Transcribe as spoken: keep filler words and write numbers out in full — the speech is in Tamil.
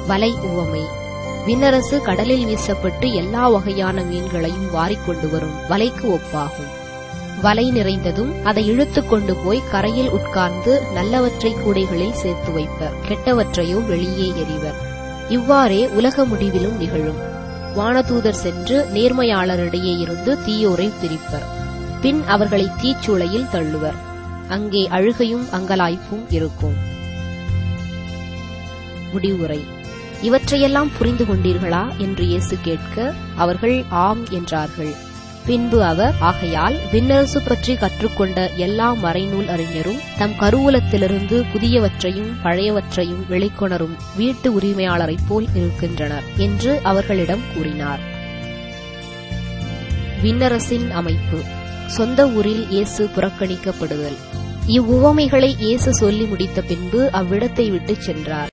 வலை உவமை. விண்ணரசு கடலில் வீசப்பட்டு எல்லா வகையான மீன்களையும் வாரிக்கொண்டு வரும் வலைக்கு ஒப்பாகும். வலை நிறைந்ததும் அதை இழுத்துக் கொண்டு போய் கரையில் உட்கார்ந்து நல்லவற்றை கூடைகளில் சேர்த்து வைப்பர், கெட்டவற்றையோ வெளியே எறிவர். இவ்வாறே உலக முடிவிலும் நிகழும். வானதூதர் சென்று நேர்மையாளரிடையே இருந்து தீயோரை பிரிப்பர். பின் அவர்களை தீச்சூளையில் தள்ளுவர். அங்கே அழுகையும் அங்கலாய்ப்பும் இருக்கும். முடிவுரை. இவற்றையெல்லாம் புரிந்து கொண்டீர்களா என்று இயேசு கேட்க, அவர்கள் ஆம் என்றார்கள். பின்பு அவர், ஆகையால் விண்ணரசு பற்றி கற்றுக்கொண்ட எல்லா மறைநூல் அறிஞரும் தம் கருவூலத்திலிருந்து புதியவற்றையும் பழையவற்றையும் வெளிக்கொணரும் வீட்டு உரிமையாளரைப் போல் இருக்கின்றனர் என்று அவர்களிடம் கூறினார். விண்ணரசின் அமைப்பு. சொந்த ஊரில் இயேசு புறக்கணிக்கப்படுதல். இவ்வுவமைகளை இயேசு சொல்லி முடித்த பின்பு அவ்விடத்தை விட்டுச் சென்றார்.